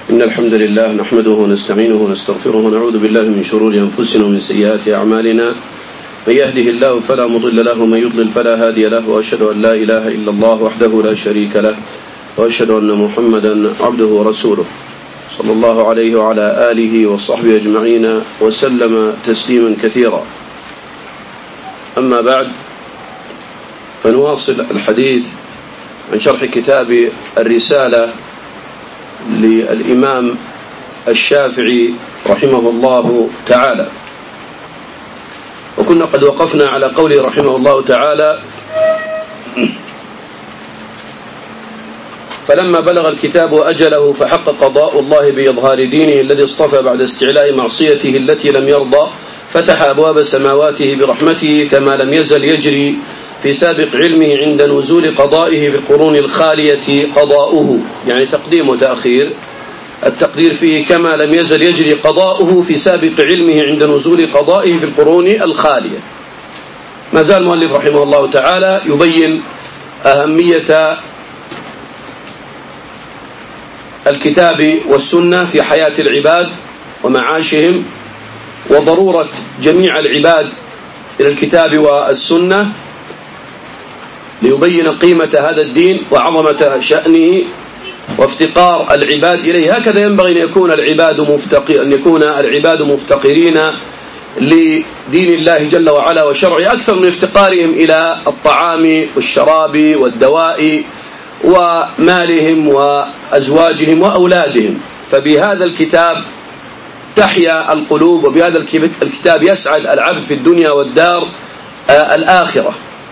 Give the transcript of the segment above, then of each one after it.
إن الحمد لله نحمده ونستعينه ونستغفره ونعوذ بالله من شرور أنفسنا ومن سيئات أعمالنا. من يهده الله فلا مضل له ومن يضلل فلا هادي له، وأشهد أن لا إله إلا الله وحده لا شريك له، وأشهد أن محمدا عبده ورسوله صلى الله عليه وعلى آله وصحبه أجمعين وسلم تسليما كثيرا. أما بعد، فنواصل الحديث عن شرح كتاب الرسالة للإمام الشافعي رحمه الله تعالى، وكنا قد وقفنا على قوله رحمه الله تعالى: فلما بلغ الكتاب أجله فحق قضاء الله بإظهار دينه الذي اصطفى بعد استعلاء معصيته التي لم يرضى، فتح أبواب سماواته برحمته كما لم يزل يجري في سابق علمه عند نزول قضائه في القرون الخالية قضاؤه، يعني تقديم وتأخير. التقدير فيه كما لم يزل يجري قضاؤه في سابق علمه عند نزول قضائه في القرون الخالية. ما زال المؤلف رحمه الله تعالى يبين أهمية الكتاب والسنة في حياة العباد ومعاشهم، وضرورة جميع العباد إلى الكتاب والسنة ليبين قيمة هذا الدين وعظمة شأنه وافتقار العباد إليه. هكذا ينبغي أن يكون العباد مفتقرين لدين الله جل وعلا وشرعه أكثر من افتقارهم إلى الطعام والشراب والدواء ومالهم وأزواجهم وأولادهم. فبهذا الكتاب تحيا القلوب، وبهذا الكتاب يسعد العبد في الدنيا والدار الآخرة.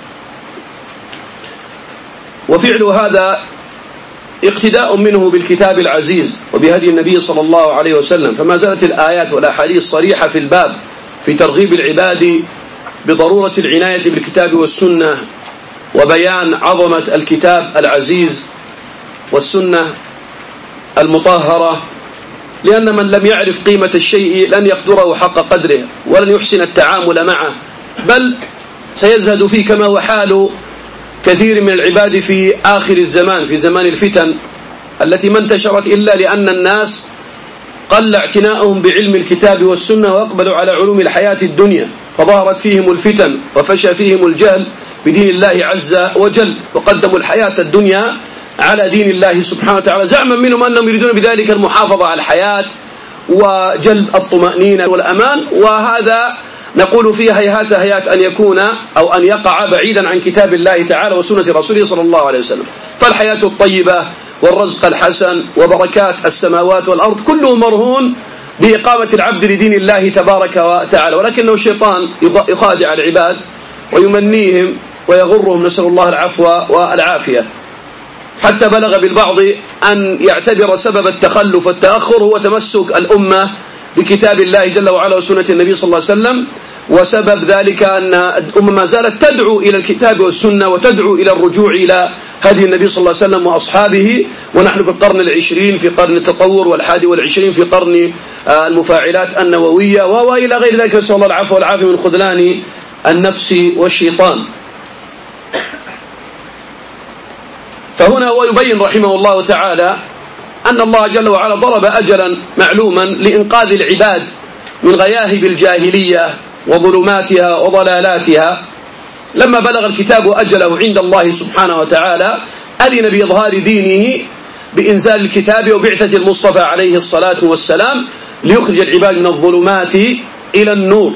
وفعل هذا اقتداء منه بالكتاب العزيز وبهدي النبي صلى الله عليه وسلم، فما زالت الآيات والأحاديث صريحة في الباب في ترغيب العباد بضرورة العناية بالكتاب والسنة وبيان عظمة الكتاب العزيز والسنة المطهرة، لأن من لم يعرف قيمة الشيء لن يقدره حق قدره ولن يحسن التعامل معه، بل سيزهد فيه كما هو حال كثير من العباد في آخر الزمان، في زمان الفتن التي ما انتشرت إلا لأن الناس قل اعتناؤهم بعلم الكتاب والسنة وأقبلوا على علوم الحياة الدنيا، فظهرت فيهم الفتن وفشى فيهم الجهل بدين الله عز وجل، وقدموا الحياة الدنيا على دين الله سبحانه وتعالى، زعما منهم أنهم يريدون بذلك المحافظة على الحياة وجلب الطمأنينة والأمان. وهذا نقول فيه هيهات هيهات أن يكون أو أن يقع بعيدا عن كتاب الله تعالى وسنة رسوله صلى الله عليه وسلم. فالحياة الطيبة والرزق الحسن وبركات السماوات والأرض كله مرهون بإقامة العبد لدين الله تبارك وتعالى، ولكنه الشيطان يخادع العباد ويمنيهم ويغرهم، نسأل الله العفو والعافية، حتى بلغ بالبعض أن يعتبر سبب التخلف والتأخر هو تمسك الأمة بكتاب الله جل وعلا وسنة النبي صلى الله عليه وسلم، وسبب ذلك أن الأمة ما زالت تدعو إلى الكتاب والسنة وتدعو إلى الرجوع إلى هدي النبي صلى الله عليه وسلم وأصحابه. ونحن في القرن العشرين، في قرن التطور، والحادي والعشرين في قرن المفاعلات النووية وإلى غير ذلك، نسأل الله العفو والعافية من خذلان النفس والشيطان. فهنا هو يبين رحمه الله تعالى أن الله جل وعلا ضرب أجلا معلوما لإنقاذ العباد من غياهب الجاهلية وظلماتها وضلالاتها. لما بلغ الكتاب أجله عند الله سبحانه وتعالى أذن بإظهار دينه بإنزال الكتاب وبعثة المصطفى عليه الصلاة والسلام ليخرج العباد من الظلمات إلى النور.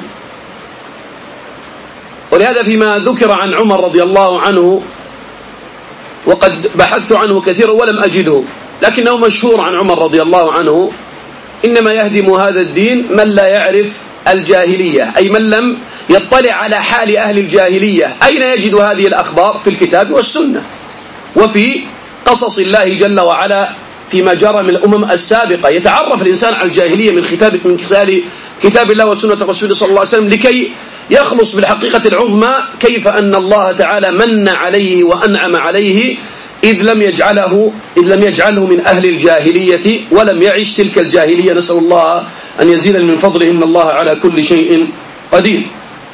ولهذا فيما ذكر عن عمر رضي الله عنه، وقد بحثت عنه كثيرا ولم أجده، لكنه مشهور عن عمر رضي الله عنه: إنما يهدم هذا الدين من لا يعرف الجاهلية، أي من لم يطلع على حال أهل الجاهلية. أين يجد هذه الأخبار؟ في الكتاب والسنة وفي قصص الله جل وعلا فيما جرى من الأمم السابقة. يتعرف الإنسان على الجاهلية من خلال كتاب الله وسنة رسوله صلى الله عليه وسلم لكي يخلص بالحقيقة العظمى كيف أن الله تعالى من عليه وأنعم عليه إذ لم يجعله من أهل الجاهلية ولم يعش تلك الجاهلية. نسأل الله أن يزيل من فضله، إن الله على كل شيء قدير.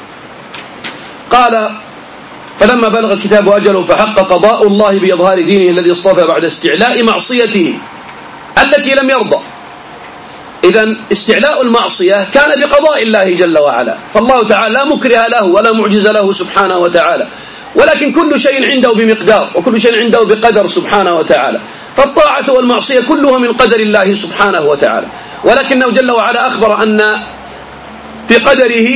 قال: فلما بلغ الكتاب أجله فحق قضاء الله بإظهار دينه الذي اصطفى بعد استعلاء معصيته التي لم يرضى. إذن استعلاء المعصية كان بقضاء الله جل وعلا، فالله تعالى لا مكره له ولا معجز له سبحانه وتعالى، ولكن كل شيء عنده بمقدار وكل شيء عنده بقدر سبحانه وتعالى، فالطاعة والمعصية كلها من قدر الله سبحانه وتعالى، ولكنه جل وعلا أخبر أن في قدره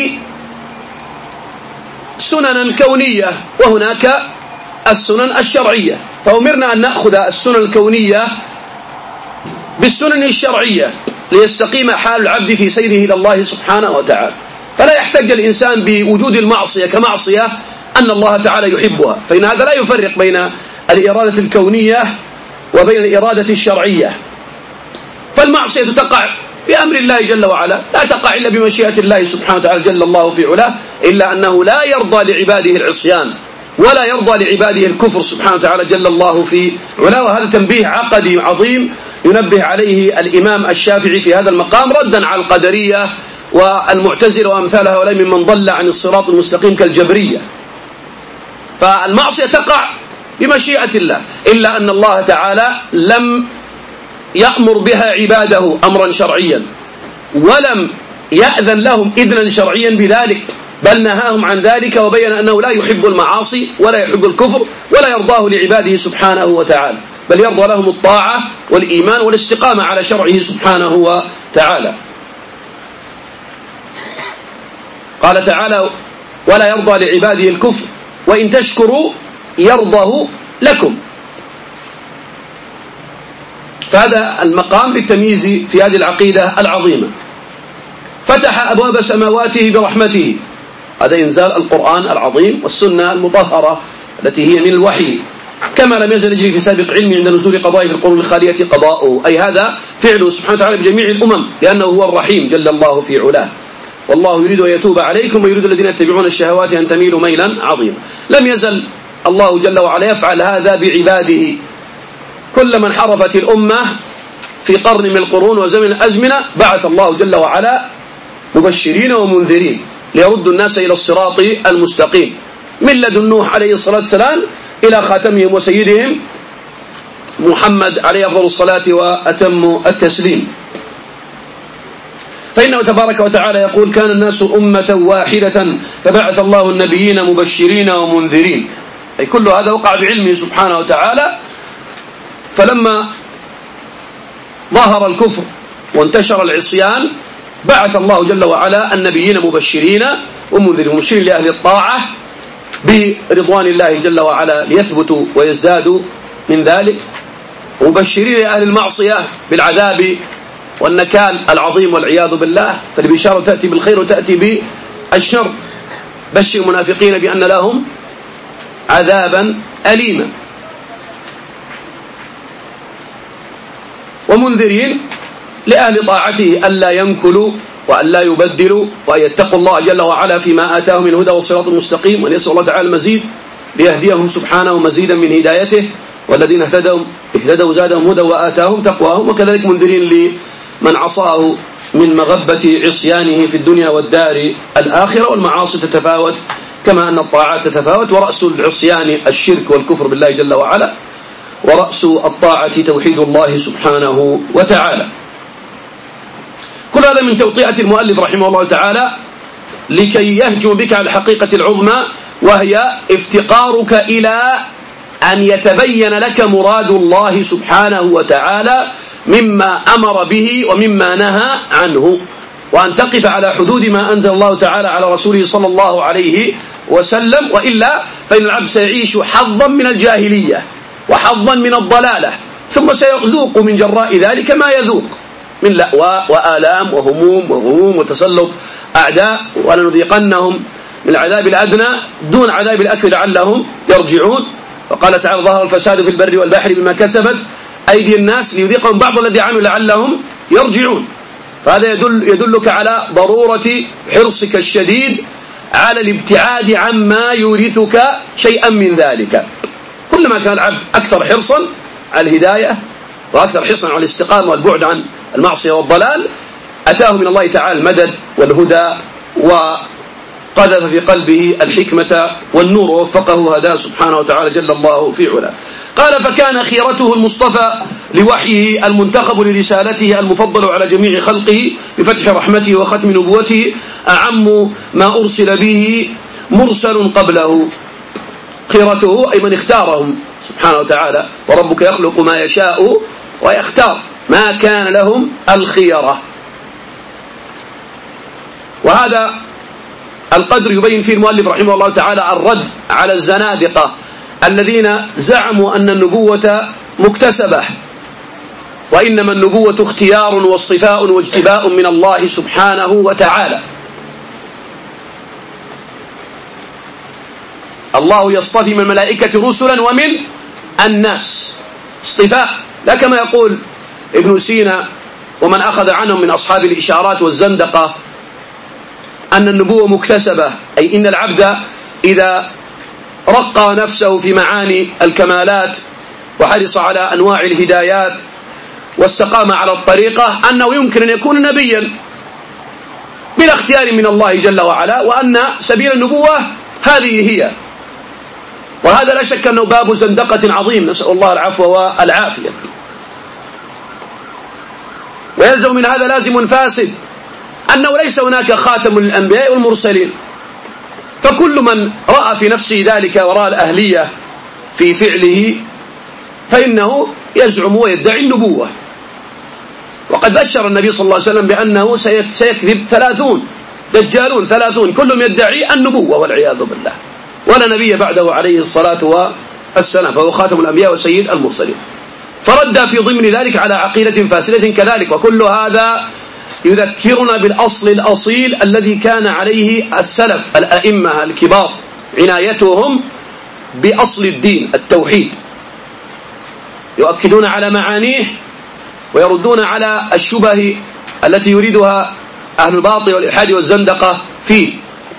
سننا كونية وهناك السنن الشرعية، فأمرنا أن نأخذ السنن الكونية بالسنن الشرعية ليستقيم حال العبد في سيره إلى الله سبحانه وتعالى، فلا يحتج الإنسان بوجود المعصية كمعصية أن الله تعالى يحبها، فإن هذا لا يفرق بين الإرادة الكونية وبين الإرادة الشرعية، فالمعصية تقع بأمر الله جل وعلا، لا تقع إلا بمشيئة الله سبحانه وتعالى جل الله في علاه، إلا أنه لا يرضى لعباده العصيان ولا يرضى لعباده الكفر سبحانه وتعالى جل الله في علاه. وهذا تنبيه عقدي عظيم ينبه عليه الإمام الشافعي في هذا المقام ردا على القدرية والمعتزلة وأمثال هؤلاء ممن ضل عن الصراط المستقيم كالجبرية. فالمعصية تقع بمشيئة الله، إلا أن الله تعالى لم يأمر بها عباده أمرا شرعيا ولم يأذن لهم إذنا شرعيا بذلك، بل نهاهم عن ذلك وبين أنه لا يحب المعاصي ولا يحب الكفر ولا يرضاه لعباده سبحانه وتعالى، بل يرضى لهم الطاعة والإيمان والاستقامة على شرعه سبحانه وتعالى. قال تعالى: ولا يرضى لعباده الكفر وإن تشكروا يرضه لكم. فهذا المقام للتمييز في هذه العقيدة العظيمة. فتح أبواب سماواته برحمته، هذا إنزال القرآن العظيم والسنة المطهرة التي هي من الوحي، كما لم يزل يجري في سابق علمه عند نزول قضائه في القرون الخالية قضاؤه، أي هذا فعله سبحانه وتعالى بجميع الأمم، لأنه هو الرحيم جل الله في علاه. والله يريد أن يتوب عليكم ويريد الذين يتبعون الشهوات أن تميلوا ميلا عظيما. لم يزل الله جل وعلا يفعل هذا بعباده، كلما انحرفت الأمة في قرن من القرون وزمن الأزمنة بعث الله جل وعلا مبشرين ومنذرين ليردوا الناس إلى الصراط المستقيم، من لدن نوح عليه الصلاة والسلام إلى خاتمهم وسيدهم محمد عليه أفضل الصلاة وأتم التسليم. فإنه تبارك وتعالى يقول: كان الناس أمة واحدة فبعث الله النبيين مبشرين ومنذرين، أي كل هذا وقع بعلمه سبحانه وتعالى. فلما ظهر الكفر وانتشر العصيان بعث الله جل وعلا النبيين مبشرين ومنذرين، مبشرين لأهل الطاعة برضوان الله جل وعلا ليثبتوا ويزدادوا من ذلك، ومبشرين لأهل المعصية بالعذاب والنكال العظيم والعياذ بالله. فالبشارة تأتي بالخير وتأتي بالشر. بشر المنافقين بأن لهم عذابا أليما. ومنذرين لأهل طاعته ألا ينكلوا وألا يبدلوا وأن يتقوا الله جل وعلا فيما آتاهم من هدى والصراط المستقيم، وأن يسأل الله تعالى المزيد ليهديهم سبحانه مزيدا من هدايته، والذين اهتدوا زادهم هدى وآتاهم تقواهم. وكذلك منذرين لمن عصاه من مغبة عصيانه في الدنيا والدار الآخرة. والمعاصي تتفاوت كما أن الطاعات تتفاوت، ورأس العصيان الشرك والكفر بالله جل وعلا، ورأس الطاعة توحيد الله سبحانه وتعالى. كل هذا من توطئة المؤلف رحمه الله تعالى لكي يهجم بك على الحقيقة العظمى، وهي افتقارك إلى أن يتبين لك مراد الله سبحانه وتعالى مما أمر به ومما نهى عنه، وأن تقف على حدود ما أنزل الله تعالى على رسوله صلى الله عليه وسلم، وإلا فإن العبد سيعيش حظا من الجاهلية وحظا من الضلالة، ثم سيذوق من جراء ذلك ما يذوق من لأواء وآلام وهموم وغموم وتسلط أعداء، ولنذيقنهم من العذاب الأدنى دون عذاب الأكبر لعلهم يرجعون. وقال تعالى: ظهر الفساد في البر والبحر بما كسبت أيدي الناس ليذيقهم بعض الذي عملوا لعلهم يرجعون. فهذا يدلك على ضرورة حرصك الشديد على الابتعاد عما يورثك شيئا من ذلك. كلما كان العبد أكثر حرصا على الهداية وأكثر حرصا على الاستقامة والبعد عن المعصية والضلال، أتاه من الله تعالى المدد والهدى وقذف في قلبه الحكمة والنور ووفقه هداه سبحانه وتعالى جل الله في علاه. قال: فكان خيرته المصطفى لوحيه المنتخب لرسالته المفضل على جميع خلقه بفتح رحمته وختم نبوته أعم ما أرسل به مرسل قبله. خيرته أي من اختارهم سبحانه وتعالى، وربك يخلق ما يشاء ويختار، ما كان لهم الخيرة. وهذا القدر يبين فيه المؤلف رحمه الله تعالى الرد على الزنادقة الذين زعموا أن النبوة مكتسبة، وإنما النبوة اختيار واصطفاء واجتباء من الله سبحانه وتعالى. الله يصطفي من الملائكة رسلا ومن الناس، اصطفاء، لا كما يقول ابن سينا ومن أخذ عنهم من أصحاب الإشارات والزندقة أن النبوة مكتسبة، أي إن العبد إذا رقى نفسه في معاني الكمالات وحرص على أنواع الهدايات واستقام على الطريقة أنه يمكن أن يكون نبيا بلا اختيار من الله جل وعلا، وأن سبيل النبوة هذه هي. وهذا لا شك أنه باب زندقة عظيم، نسأل الله العفو والعافية. ويلزم من هذا لازم فاسد أنه ليس هناك خاتم للأنبياء والمرسلين، فكل من رأى في نفسه ذلك وراء الأهلية في فعله فإنه يزعم ويدعي النبوة. وقد بشر النبي صلى الله عليه وسلم بأنه سيكذب 30 دجالون 30 كلهم يدعي النبوة والعياذ بالله، ولا نبي بعده عليه الصلاة والسلام، فهو خاتم الأنبياء وسيد المرسلين. فرد في ضمن ذلك على عقيدة فاسدة كذلك. وكل هذا يذكرنا بالأصل الأصيل الذي كان عليه السلف الأئمة الكبار، عنايتهم بأصل الدين التوحيد، يؤكدون على معانيه ويردون على الشبه التي يريدها أهل الباطل والإلحاد والزندقة فيه.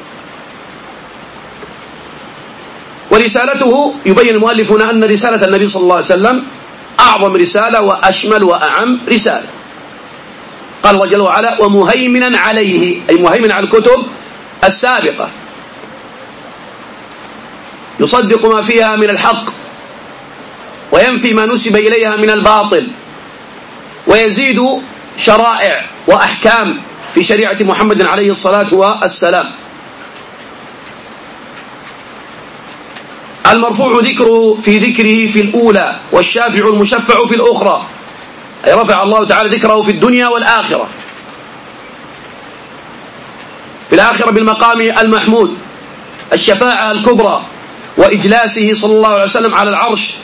ورسالته يبين المؤلف هنا أن رسالة النبي صلى الله عليه وسلم أعظم رسالة وأشمل وأعم رسالة. قال الله جل وعلا ومهيمنا عليه، أي مهيمنا على الكتب السابقة، يصدق ما فيها من الحق وينفي ما نسب إليها من الباطل، ويزيد شرائع وأحكام في شريعة محمد عليه الصلاة والسلام. المرفوع ذكره في الأولى، والشافع المشفع في الأخرى، أي رفع الله تعالى ذكره في الدنيا والآخرة. في الآخرة بالمقام المحمود، الشفاعة الكبرى، وإجلاسه صلى الله عليه وسلم على العرش،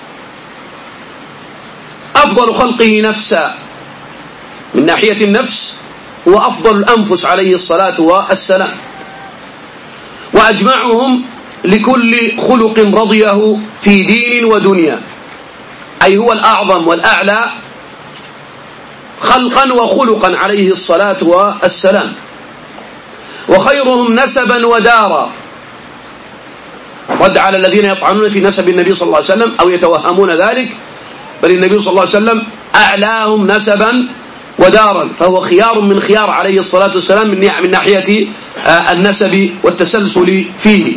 أفضل خلقه نفسا، من ناحية النفس هو أفضل الأنفس عليه الصلاة والسلام، وأجمعهم لكل خلق رضيه في دين ودنيا، أي هو الأعظم والأعلى خلقا وخلقا عليه الصلاة والسلام، وخيرهم نسبا ودارا، رد على الذين يطعنون في نسب النبي صلى الله عليه وسلم أو يتوهمون ذلك، بل النبي صلى الله عليه وسلم أعلاهم نسبا ودارا، فهو خيار من خيار عليه الصلاة والسلام من ناحية النسب والتسلسل فيه.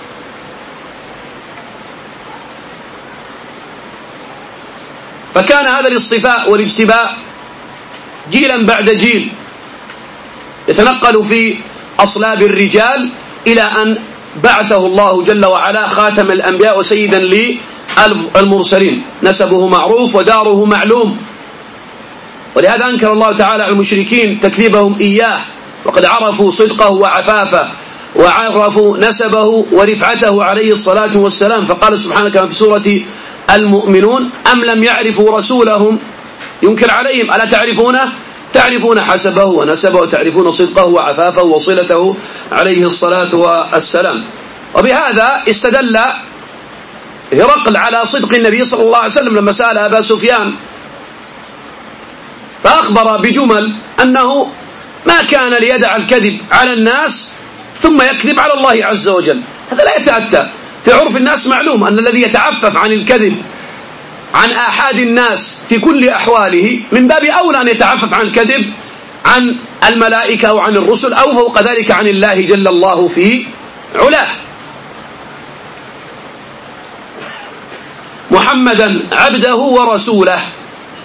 فكان هذا الاصطفاء والاجتباء جيلا بعد جيل يتنقل في أصلاب الرجال إلى أن بعثه الله جل وعلا خاتم الأنبياء وسيدا للمرسلين، نسبه معروف وداره معلوم. ولهذا أنكر الله تعالى على المشركين تكذيبهم إياه، وقد عرفوا صدقه وعفافه وعرفوا نسبه ورفعته عليه الصلاة والسلام، فقال سبحانه كما في سورة المؤمنون أم لم يعرفوا رسولهم ينكر عليهم ألا تعرفونه، تعرفون حسبه ونسبه وتعرفون صدقه وعفافه وصلته عليه الصلاة والسلام. وبهذا استدل هرقل على صدق النبي صلى الله عليه وسلم لما سأل أبا سفيان، فأخبر بجمل أنه ما كان ليدع الكذب على الناس ثم يكذب على الله عز وجل. هذا لا يتأتى في عرف الناس، معلوم أن الذي يتعفف عن الكذب عن آحاد الناس في كل أحواله من باب أولى أن يتعفف عن الكذب عن الملائكة أو عن الرسل أو فوق ذلك عن الله جل الله في علاه. محمدا عبده ورسوله،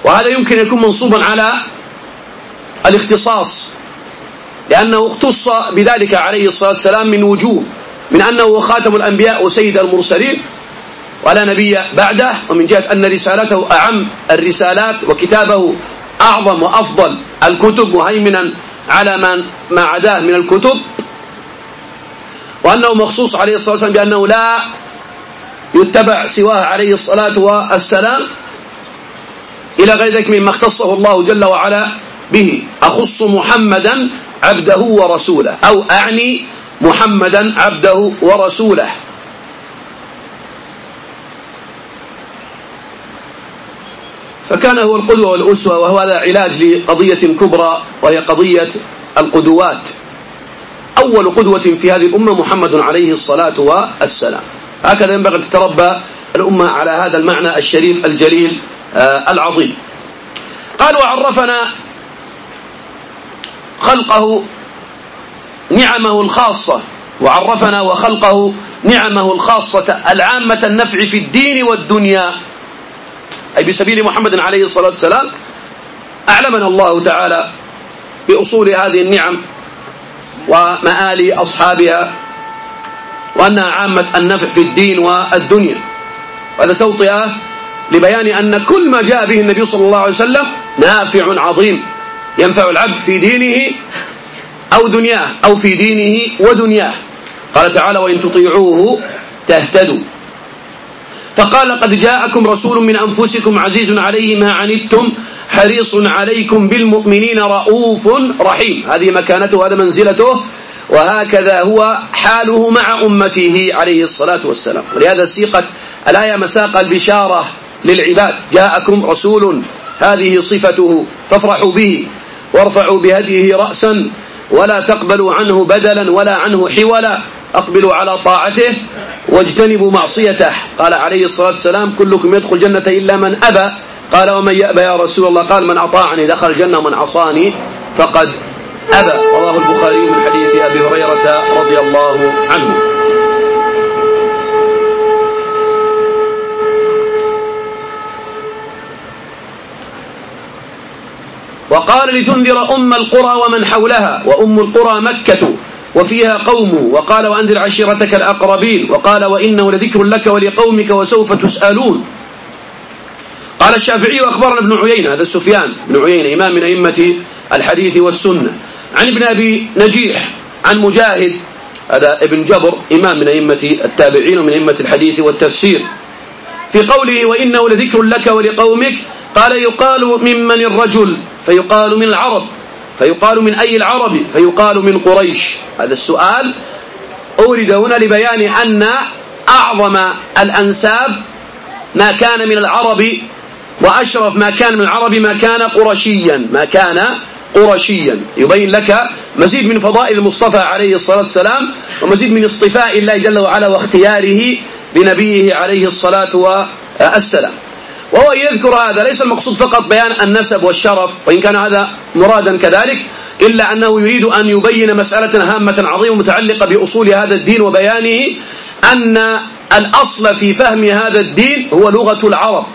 وهذا يمكن يكون منصوبا على الاختصاص، لأنه اختص بذلك عليه الصلاة والسلام من وجوه، من أنه خاتم الأنبياء وسيد المرسلين ولا نبي بعده، ومن جهة أن رسالته أعم الرسالات وكتابه أعظم وأفضل الكتب مهيمنا على ما عداه من الكتب، وأنه مخصوص عليه الصلاة والسلام بأنه لا يتبع سواه عليه الصلاة والسلام إلى غير ذلك مما اختصه الله جل وعلا به. أخص محمدا عبده ورسوله، أو أعني محمدا عبده ورسوله. فكان هو القدوة والأسوة، وهو هذا علاج لقضية كبرى وهي قضية القدوات. أول قدوة في هذه الأمة محمد عليه الصلاة والسلام. هكذا ينبغي أن تتربى الأمة على هذا المعنى الشريف الجليل العظيم. قال وعرفنا خلقه نعمه الخاصة، وعرفنا وخلقه نعمه الخاصة العامة النفع في الدين والدنيا، أي بسبيل محمد عليه الصلاة والسلام أعلمنا الله تعالى بأصول هذه النعم ومآل أصحابها، وأنها عامة النفع في الدين والدنيا. وهذا توطئة لبيان أن كل ما جاء به النبي صلى الله عليه وسلم نافع عظيم ينفع العبد في دينه أو دنياه، أو في دينه ودنياه. قال تعالى وإن تطيعوه تهتدوا. فقال قد جاءكم رسول من أنفسكم عزيز عليه ما عنتم حريص عليكم بالمؤمنين رؤوف رحيم. هذه مكانته وهذا منزلته، وهكذا هو حاله مع أمته عليه الصلاة والسلام. ولهذا سيقت الآية مساق البشارة للعباد، جاءكم رسول هذه صفته فافرحوا به وارفعوا بهديه رأسا ولا تقبلوا عنه بدلا ولا عنه حولا، أقبلوا على طاعته واجتنبوا معصيته. قال عليه الصلاة والسلام كلكم يدخل الجنة إلا من أبى. قال ومن يأبى يا رسول الله؟ قال من أطاعني دخل الجنة ومن عصاني فقد أبى. رواه البخاري من حديث أبي هريرة رضي الله عنه. وقال لتنذر أم القرى ومن حولها، وأم القرى مكة وفيها قومه. وقال وأنذر عشيرتك الأقربين. وقال وإنه لذكر لك ولقومك وسوف تسألون. قال الشافعي وأخبرنا ابن عيينة، هذا سفيان بن عيينة إمام من أئمة الحديث والسنة، عن ابن أبي نجيح عن مجاهد هذا ابن جبر إمام من أئمة التابعين ومن أئمة الحديث والتفسير، في قوله وإنه لذكر لك ولقومك. قال يقال ممن الرجل؟ فيقال من العرب. فيقال من أي العرب؟ فيقال من قريش. هذا السؤال أورد هنا لبيان أن أعظم الأنساب ما كان من العرب، وأشرف ما كان من العرب ما كان قرشيا، ما كان قرشيا. يبين لك مزيد من فضائل المصطفى عليه الصلاة والسلام، ومزيد من اصطفاء الله جل وعلا واختياره لنبيه عليه الصلاة والسلام. وهو يذكر هذا ليس المقصود فقط بيان النسب والشرف، وإن كان هذا مرادا كذلك، إلا أنه يريد أن يبين مسألة هامة عظيمة متعلقة بأصول هذا الدين وبيانه، أن الأصل في فهم هذا الدين هو لغة العرب،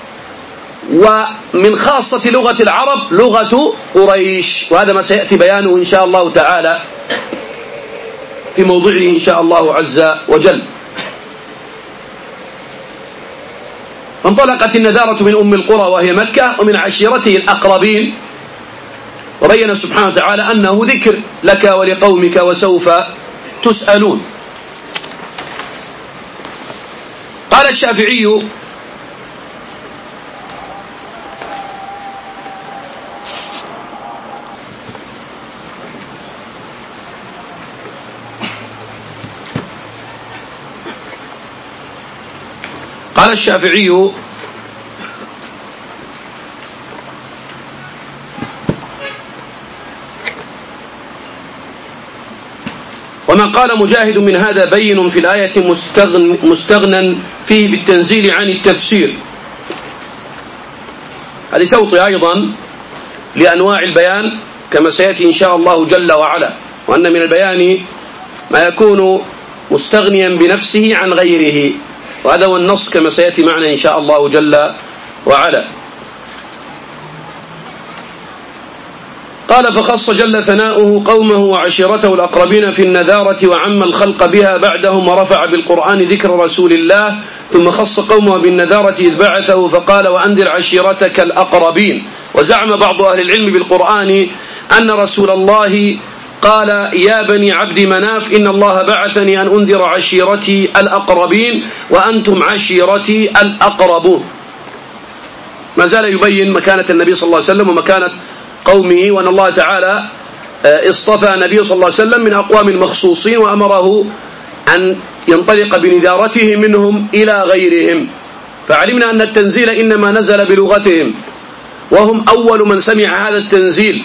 ومن خاصة لغة العرب لغة قريش. وهذا ما سيأتي بيانه إن شاء الله تعالى في موضعه إن شاء الله عز وجل. فانطلقت النذارة من أم القرى وهي مكة ومن عشيرته الأقربين، وبين سبحانه وتعالى أنه ذكر لك ولقومك وسوف تسألون. قال الشافعي وما قال مجاهد من هذا بين في الآية مستغنى فيه بالتنزيل عن التفسير. هذه توطئة أيضا لأنواع البيان كما سيأتي إن شاء الله جل وعلا، وأن من البيان ما يكون مستغنيا بنفسه عن غيره، وهذا هو النص كما سيأتي معنا إن شاء الله جل وعلا. قال فخص جل ثناؤه قومه وعشيرته الأقربين في النذارة وعم الخلق بها بعدهم ورفع بالقرآن ذكر رسول الله ثم خص قومه بالنذارة إذ بعثه فقال وأنذر عشيرتك الأقربين. وزعم بعض أهل العلم بالقرآن أن رسول الله قال يا بني عبد مناف إن الله بعثني أن أنذر عشيرتي الأقربين وأنتم عشيرتي الأقربون. ما زال يبين مكانة النبي صلى الله عليه وسلم ومكانة قومه، وأن الله تعالى اصطفى النبي صلى الله عليه وسلم من أقوام مخصوصين وأمره أن ينطلق بنذارته منهم إلى غيرهم. فعلمنا أن التنزيل إنما نزل بلغتهم وهم أول من سمع هذا التنزيل،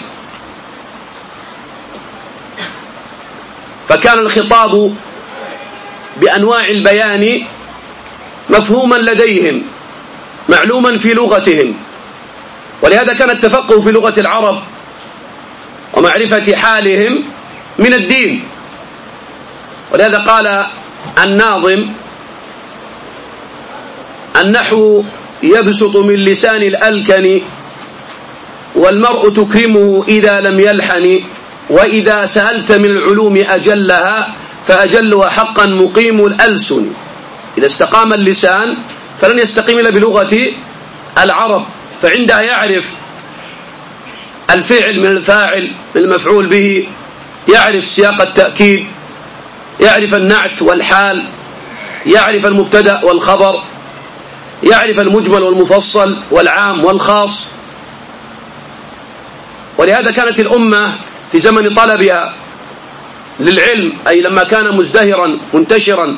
فكان الخطاب بأنواع البيان مفهوما لديهم معلوما في لغتهم، ولهذا كان التفقه في لغة العرب ومعرفة حالهم من الدين. ولهذا قال الناظم النحو يبسط من لسان الألكن والمرء تكرمه إذا لم يلحن وإذا سألت من العلوم أجلها فأجلها حقا مقيم الألسن. إذا استقام اللسان فلن يستقيم إلا بلغة العرب، فعندها يعرف الفعل من الفاعل من المفعول به، يعرف سياق التأكيد، يعرف النعت والحال، يعرف المبتدأ والخبر، يعرف المجمل والمفصل والعام والخاص. ولهذا كانت الأمة في زمن طلبها للعلم، أي لما كان مزدهرا منتشرا،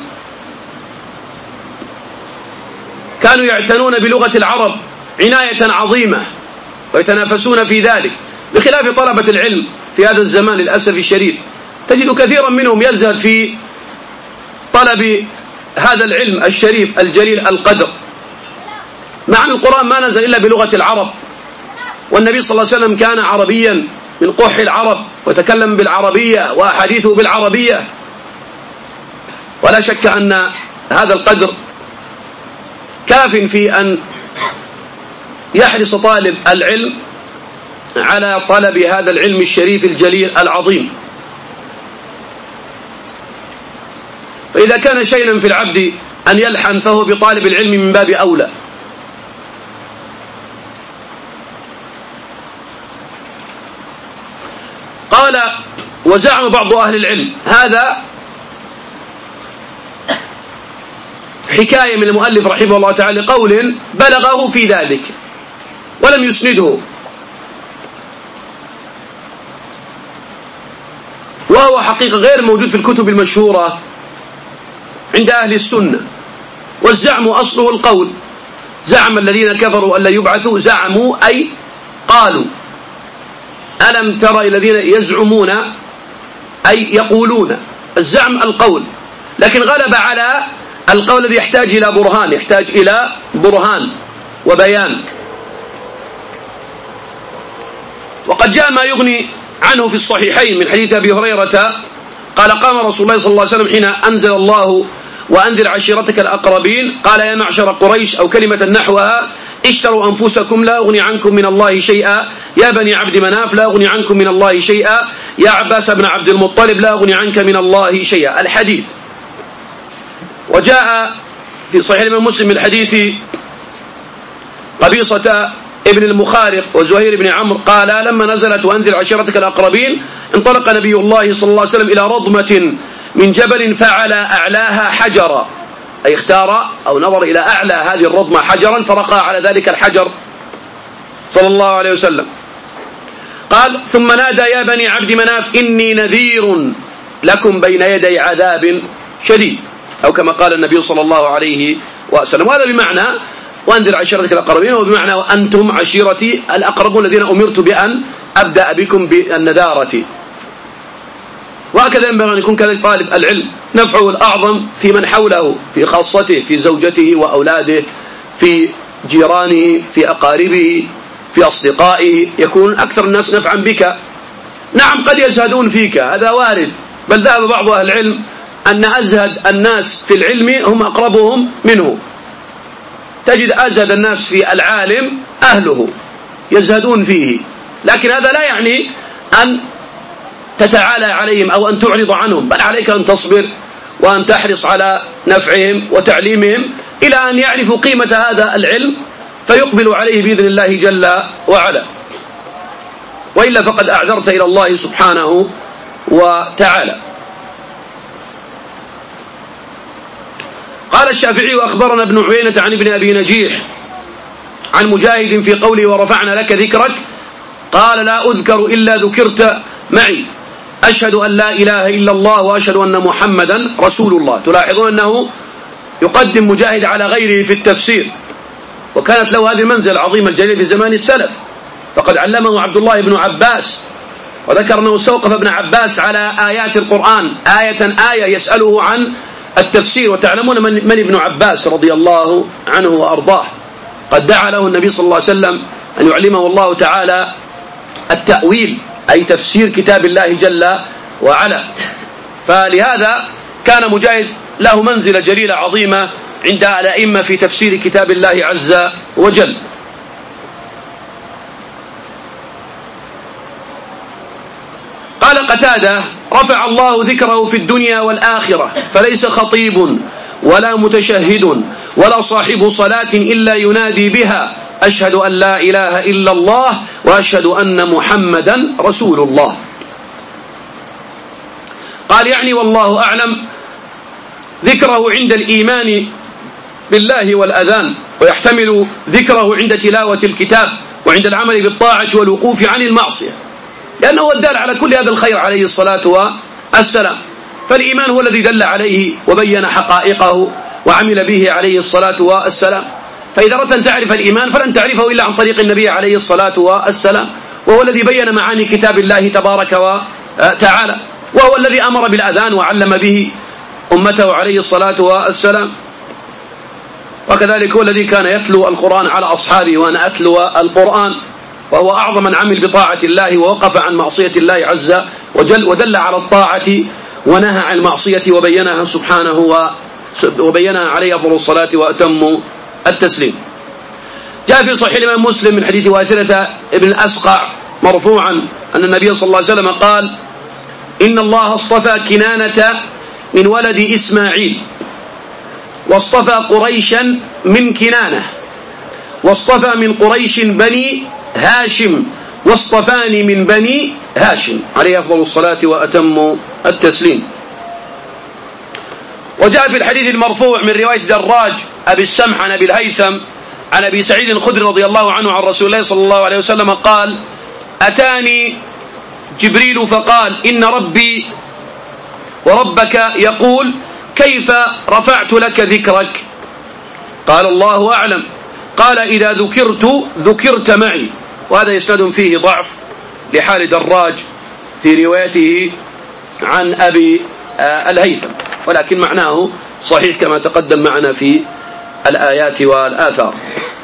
كانوا يعتنون بلغة العرب عناية عظيمة ويتنافسون في ذلك، بخلاف طلبة العلم في هذا الزمان للأسف الشديد. تجد كثيرا منهم يزهد في طلب هذا العلم الشريف الجليل القدر، مع أن القرآن ما نزل إلا بلغة العرب، والنبي صلى الله عليه وسلم كان عربيا من قح العرب وتكلم بالعربية وأحاديثه بالعربية. ولا شك أن هذا القدر كاف في أن يحرص طالب العلم على طلب هذا العلم الشريف الجليل العظيم. فإذا كان شيئا في العبد أن يلحن فهو بطالب العلم من باب أولى. قال وزعم بعض أهل العلم، هذا حكاية من المؤلف رحمه الله تعالى قول بلغه في ذلك ولم يسنده، وهو حقيقة غير موجود في الكتب المشهورة عند أهل السنة. والزعم أصله القول، زعم الذين كفروا أن لا يبعثوا، زعموا أي قالوا. ألم ترى الذين يزعمون أي يقولون، الزعم القول، لكن غلب على القول الذي يحتاج إلى برهان، يحتاج إلى برهان وبيان. وقد جاء ما يغني عنه في الصحيحين من حديث أبي هريرة قال قام رسول الله صلى الله عليه وسلم حين أنزل الله وأنذر عشيرتك الأقربين قال يا معشر قريش أو كلمة نحوها اشتروا أنفسكم لا أغني عنكم من الله شيئا، يا بني عبد مناف لا أغني عنكم من الله شيئا، يا عباس بن عبد المطلب لا أغني عنك من الله شيئا. الحديث. وجاء في صحيح الإمام مسلم من حديث قبيصة ابن المخارق وزهير بن عمرو قال لما نزلت وأنذر عشيرتك الأقربين انطلق نبي الله صلى الله عليه وسلم إلى رضمة من جبل فعلى أعلاها حجرا، أي اختار أو نظر إلى أعلى هذه الرضمة حجرا فرقى على ذلك الحجر صلى الله عليه وسلم. قال ثم نادى يا بني عبد مناف إني نذير لكم بين يدي عذاب شديد، أو كما قال النبي صلى الله عليه وسلم. وهذا بمعنى وأنذر عشيرتك الأقربين، وبمعنى وأنتم عشيرتي الأقربون الذين أمرت بأن أبدأ بكم بالنذارة. وهكذا ينبغي أن يكون كذلك طالب العلم نفعه الأعظم في من حوله، في خاصته، في زوجته وأولاده، في جيرانه، في أقاربه، في أصدقائه، يكون أكثر الناس نفعا بك. نعم قد يزهدون فيك، هذا وارد، بل ذهب بعض أهل العلم أن أزهد الناس في العلم هم أقربهم منه. تجد أزهد الناس في العالم أهله يزهدون فيه، لكن هذا لا يعني أن تتعالى عليهم أو أن تعرض عنهم، بل عليك أن تصبر وأن تحرص على نفعهم وتعليمهم إلى أن يعرفوا قيمة هذا العلم فيقبل عليه بإذن الله جل وعلا، وإلا فقد أعذرت إلى الله سبحانه وتعالى. قال الشافعي: وأخبرنا ابن عيينة عن ابن أبي نجيح عن مجاهد في قوله ورفعنا لك ذكرك، قال: لا أذكر إلا ذكرت معي، أشهد أن لا إله إلا الله وأشهد أن محمدا رسول الله. تلاحظون أنه يقدم مجاهد على غيره في التفسير، وكانت له هذه المنزلة العظيمة الجليلة في زمان السلف، فقد علمه عبد الله بن عباس، وذكر أنه استوقف ابن عباس على آيات القرآن آية يسأله عن التفسير. وتعلمون من ابن عباس رضي الله عنه وأرضاه، قد دعا له النبي صلى الله عليه وسلم أن يعلمه الله تعالى التأويل، أي تفسير كتاب الله جل وعلا. فلهذا كان مجاهد له منزلة جليلة عظيمة عند الأئمة في تفسير كتاب الله عز وجل. قال قتادة: رفع الله ذكره في الدنيا والآخرة، فليس خطيب ولا متشهد ولا صاحب صلاة إلا ينادي بها: أشهد أن لا إله إلا الله وأشهد أن محمدا رسول الله. قال: يعني والله أعلم ذكره عند الإيمان بالله والأذان، ويحتمل ذكره عند تلاوة الكتاب وعند العمل بالطاعة والوقوف عن المعصية، لأنه هو الدال على كل هذا الخير عليه الصلاة والسلام. فالإيمان هو الذي دل عليه وبين حقائقه وعمل به عليه الصلاة والسلام. فإذا أردت أن تعرف الإيمان فلن تعرفه إلا عن طريق النبي عليه الصلاة والسلام، وهو الذي بين معاني كتاب الله تبارك وتعالى، وهو الذي أمر بالأذان وعلم به أمته عليه الصلاة والسلام. وكذلك هو الذي كان يتلو القرآن على أصحابه وأنا أتلو القرآن، وهو أعظم من عمل بطاعة الله ووقف عن معصية الله عز وجل، ودل على الطاعة ونهى عن المعصية وبينها سبحانه وبينها عليه أفضل الصلاة وأتم التسليم. جاء في صحيح الإمام مسلم من حديث واثلة ابن الأسقع مرفوعا أن النبي صلى الله عليه وسلم قال: إن الله اصطفى كنانة من ولد إسماعيل، واصطفى قريشا من كنانة، واصطفى من قريش بني هاشم، واصطفاني من بني هاشم، عليه أفضل الصلاة وأتم التسليم. وجاء في الحديث المرفوع من رواية دراج أبي السمح عن أبي الهيثم عن أبي سعيد الخدري رضي الله عنه عن رسول الله صلى الله عليه وسلم قال: أتاني جبريل فقال: إن ربي وربك يقول: كيف رفعت لك ذكرك؟ قال: الله أعلم. قال: إذا ذكرت معي. وهذا إسناد فيه ضعف لحال دراج في روايته عن أبي الهيثم، ولكن معناه صحيح كما تقدم معنا في الآيات والآثار.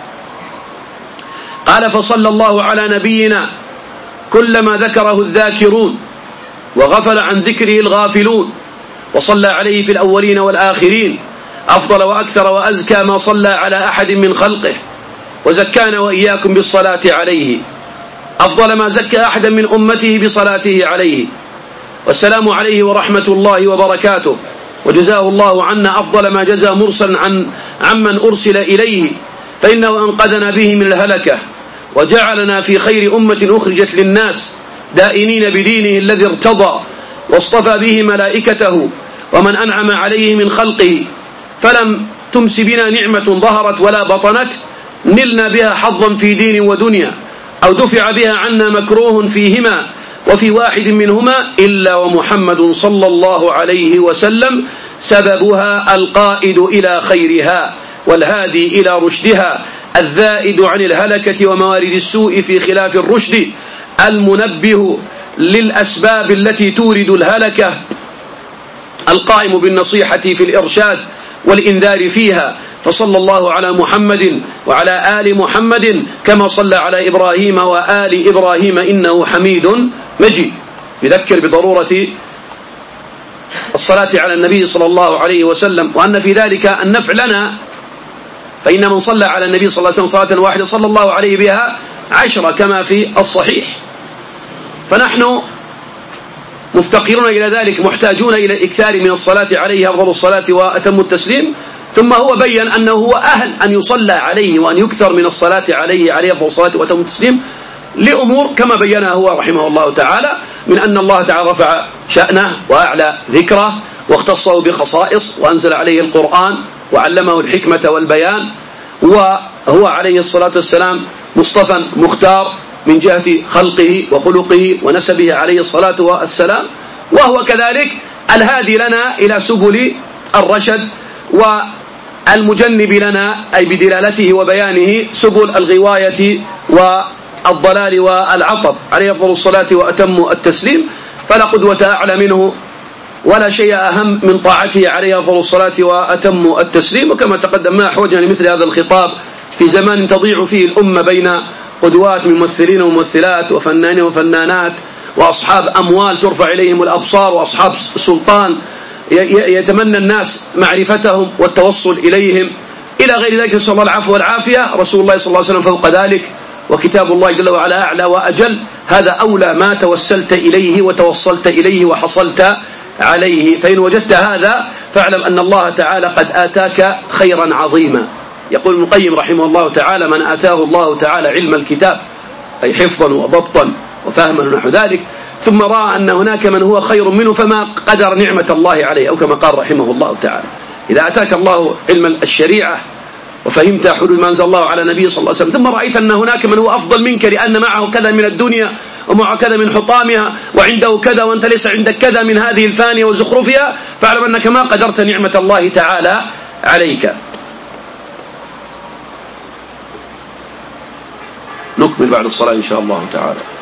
قال: فصلى الله على نبينا كلما ذكره الذاكرون وغفل عن ذكره الغافلون، وصلى عليه في الأولين والآخرين أفضل وأكثر وأزكى ما صلى على أحد من خلقه، وزكانا وإياكم بالصلاة عليه أفضل ما زكى أحدا من أمته بصلاته عليه. والسلام عليه ورحمة الله وبركاته، وجزاه الله عنا أفضل ما جزى مرسلا عمن أرسل إليه، فإنه أنقذنا به من الهلكة، وجعلنا في خير أمة أخرجت للناس، دائنين بدينه الذي ارتضى، واصطفى به ملائكته ومن أنعم عليه من خلقه، فلم تمس بنا نعمة ظهرت ولا بطنت نلنا بها حظا في دين ودنيا، أو دفع بها عنا مكروه فيهما وفي واحد منهما، إلا ومحمد صلى الله عليه وسلم سببها القائد إلى خيرها والهادي إلى رشدها، الذائد عن الهلكة وموارد السوء في خلاف الرشد، المنبه للأسباب التي تورد الهلكة، القائم بالنصيحة في الإرشاد والإنذار فيها. فصلى الله على محمد وعلى آل محمد كما صلى على إبراهيم وآل إبراهيم إنه حميد مجيد. يذكر بضرورة الصلاة على النبي صلى الله عليه وسلم، وأن في ذلك النفع لنا، فإن من صلى على النبي صلى الله عليه وسلم صلاة واحدة صلى الله عليه بها 10 كما في الصحيح. فنحن مفتقرون إلى ذلك، محتاجون إلى الإكثار من الصلاة عليه أفضل الصلاة وأتم التسليم. ثم هو بيّن أنه هو أهل أن يصلى عليه وأن يكثر من الصلاة عليه أفضل الصلاة وأتم التسليم لأمور كما بيّنها هو رحمه الله تعالى، من أن الله تعالى رفع شأنه وأعلى ذكره واختصه بخصائص وأنزل عليه القرآن وعلمه الحكمة والبيان، وهو عليه الصلاة والسلام مصطفى مختار من جهة خلقه وخلقه ونسبه عليه الصلاة والسلام، وهو كذلك الهادي لنا إلى سبل الرشد والمجنب لنا أي بدلالته وبيانه سبل الغواية والضلال والعطب عليه أفضل الصلاة وأتم التسليم. فلا قدوة أعلى منه ولا شيء أهم من طاعته عليه أفضل الصلاة وأتم التسليم. وكما تقدم ما أحوجنا لمثل هذا الخطاب في زمان تضيع فيه الأمة بين قدوات من ممثلين وممثلات وفنانين وفنانات وأصحاب أموال ترفع إليهم الأبصار وأصحاب سلطان يتمنى الناس معرفتهم والتوصل إليهم إلى غير ذلك. نسأل الله العفو والعافية. رسول الله صلى الله عليه وسلم فوق ذلك، وكتاب الله جل وعلا أعلى وأجل. هذا أولى ما توسلت إليه وتوصلت إليه وحصلت عليه. فإن وجدت هذا فاعلم أن الله تعالى قد آتاك خيرا عظيما. يقول ابن القيم رحمه الله تعالى: من آتاه الله تعالى علم الكتاب أي حفظا وضبطا وفهما ونحو ذلك، ثم رأى أن هناك من هو خير منه فما قدر نعمة الله عليه، أو كما قال رحمه الله تعالى: إذا أتاك الله علم الشريعة وفهمت حلول ما أنزل الله على نبيه صلى الله عليه وسلم، ثم رأيت أن هناك من هو أفضل منك لأن معه كذا من الدنيا ومعه كذا من حطامها وعنده كذا وأنت ليس عندك كذا من هذه الفانية وزخرفها، فاعلم أنك ما قدرت نعمة الله تعالى عليك. نكمل بعد الصلاة إن شاء الله تعالى.